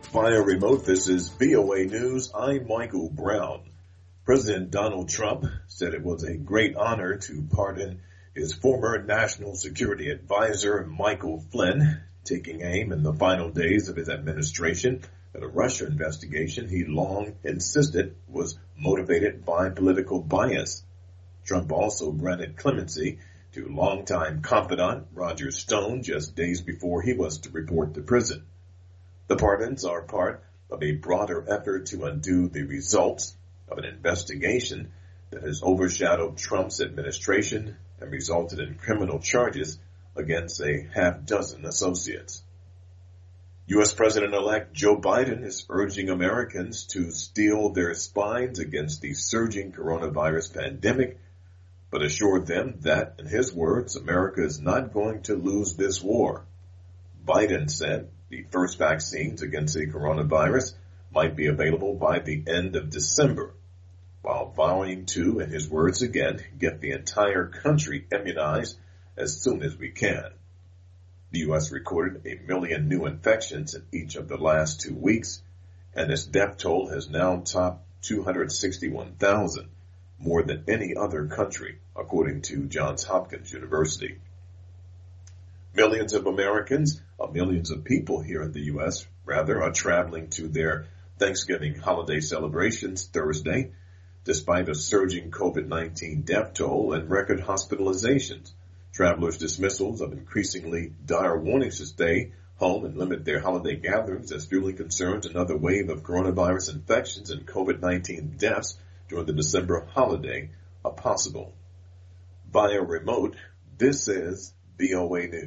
Via remote, this is VOA News. I'm Michael Brown. President Donald Trump said it was a great honor to pardon his former National Security Advisor, Michael Flynn, taking aim in the final days of his administration at a Russia investigation he long insisted was motivated by political bias. Trump also granted clemency to longtime confidant Roger Stone just days before he was to report to prison. The pardons are part of a broader effort to undo the results of an investigation that has overshadowed Trump's administration and resulted in criminal charges against a half dozen associates. U.S. President-elect Joe Biden is urging Americans to steel their spines against the surging coronavirus pandemic, but assured them that, in his words, America is not going to lose this war. Biden said the first vaccines against the coronavirus might be available by the end of December, while vowing to, in his words again, get the entire country immunized as soon as we can. The U.S. recorded 1 million new infections in each of the last 2 weeks, and its death toll has now topped 261,000, more than any other country, according to Johns Hopkins University. Millions of people here in the U.S., are traveling to their Thanksgiving holiday celebrations Thursday, despite a surging COVID-19 death toll and record hospitalizations. Travelers' dismissals of increasingly dire warnings to stay home and limit their holiday gatherings as fueling concerns another wave of coronavirus infections and COVID-19 deaths during the December holiday are possible. Via remote, this is VOA News.